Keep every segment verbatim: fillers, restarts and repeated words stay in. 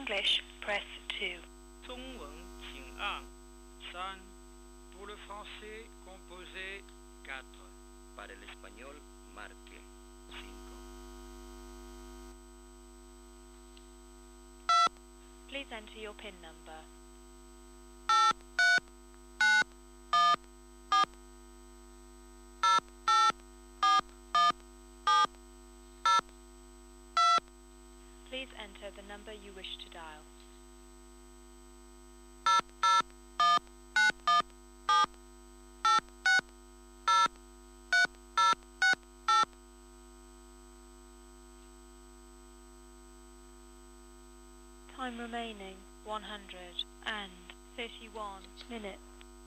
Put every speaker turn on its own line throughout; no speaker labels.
English, press two.
中文请按三. Pour le français, composez quatre.
Para el español, marque cinco.
Please enter your PIN number. Please enter the number you wish to dial. Time remaining one hundred thirty-one minutes.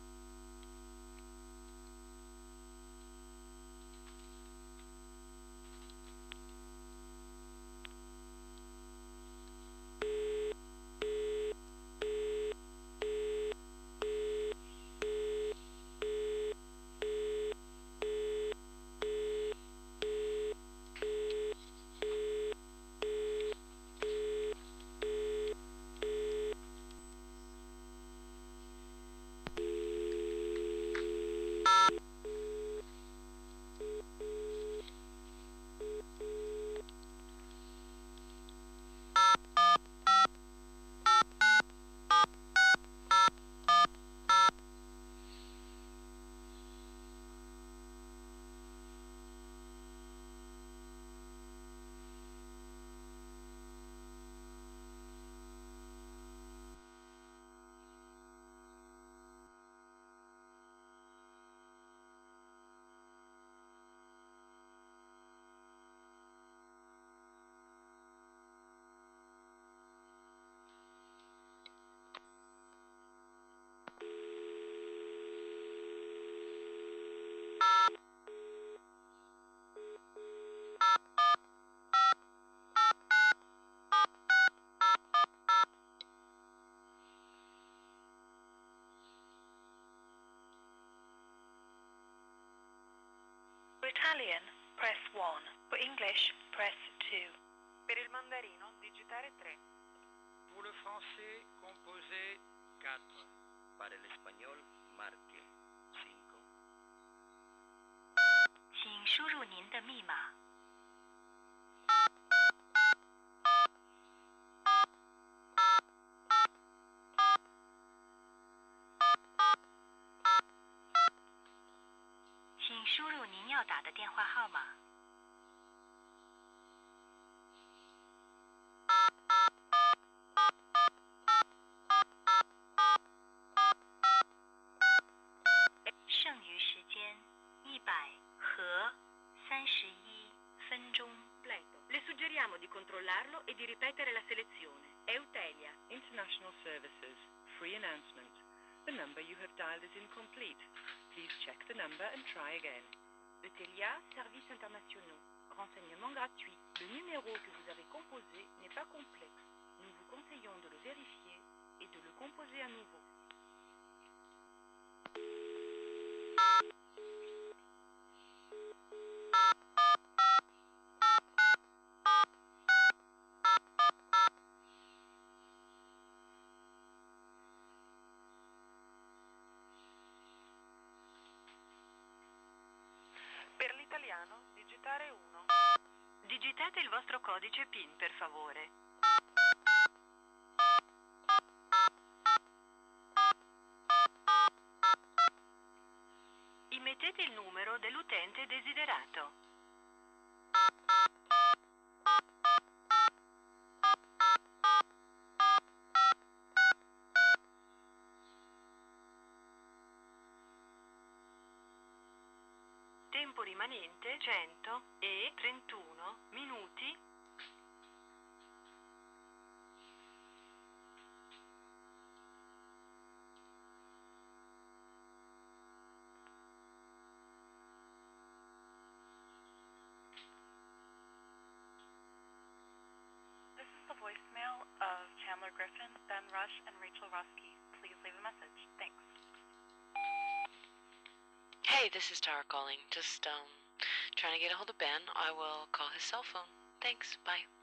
For Italian, press one. For English, press two.
Per il mandarino, digitare tre.
Pour le français, composez quatre.
Para el español, marque cinco.
请输入您的密码。请输入您要打的电话号码。剩余时间一百和三十一分钟。
Le suggeriamo di controllarlo e di ripetere la selezione. Eutelia.
International Services. Free announcement. The number you have dialed is incomplete. Please check the number and try again.
Eutelia, services internationaux. Renseignements gratuits. Le numéro que vous avez composé n'est pas complexe. Nous vous conseillons de le vérifier et de le composer à nouveau. Per l'italiano, digitare uno.
Digitate il vostro codice PIN, per favore. Immettete il numero dell'utente desiderato. Tempo rimanente cento trentuno minuti.
This is the voicemail of Chandler Griffin, Ben Rush, and Rachel Roski. Please leave a message. Thanks.
Hey, this is Tara calling. Just um trying to get a hold of Ben. I will call his cell phone. Thanks. Bye.